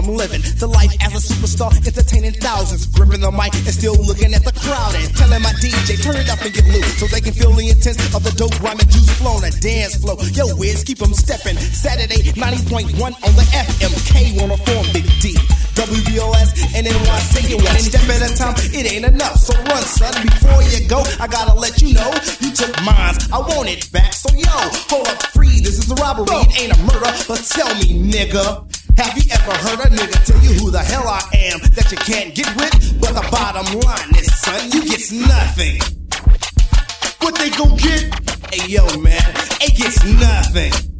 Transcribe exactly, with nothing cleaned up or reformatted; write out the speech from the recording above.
I'm living the life as a superstar, entertaining thousands, gripping the mic and still looking at the crowd and telling my D J, turn it up and get loose so they can feel the intense of the dope rhyming juice flow on a dance flow. Yo, Wiz, keep them stepping. Saturday, ninety point one on the F M K one oh four, Big D. W B O S and N Y C. One step at a time, it ain't enough. So run, son, before you go. I gotta let you know, you took mine, I want it back. So yo, hold up, free, this is a robbery, it ain't a murder. But tell me, nigga, have you ever heard a nigga tell you who the hell I am that you can't get with? But the bottom line is, son, you get nothing. What they gon' get? Hey yo, man, it gets nothing.